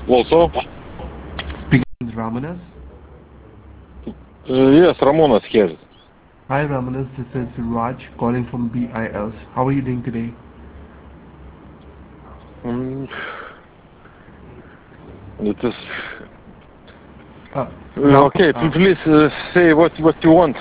Also, Speaking with Ramanas. yes, Ramonas here. Hi Ramanas, this is Raj calling from BIS. How are you doing today? Mm, it is Ram, okay. Please say what you want.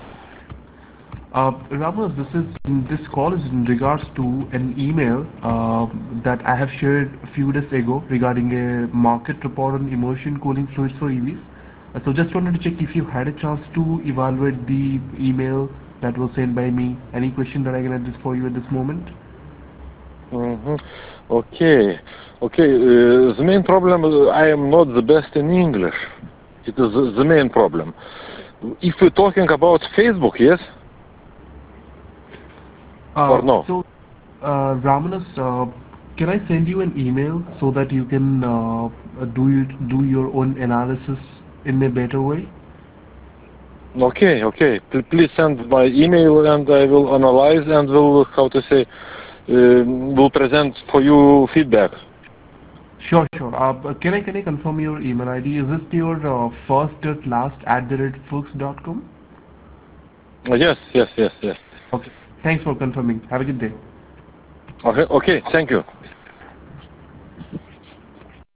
Ramanas, this call is in regards to an email that I have shared a few days ago regarding a market report on immersion cooling fluids for EVs. So just wanted to check if you had a chance to evaluate the email that was sent by me. Any question that I can address for you at this moment? hmm Okay, okay. The main problem, I am not the best in English. It is the main problem. If we're talking about Facebook, yes or no? So, Ramanas, can I send you an email so that you can do your own analysis in a better way? Okay, okay. Please send my email and I will analyze and will, how to say, will present for you feedback. Sure, sure. Can I confirm your email ID? Is it your first.last@fuchs.com? Yes, yes, yes, yes. Okay. Thanks for confirming. Have a good day. Okay, okay. Thank you.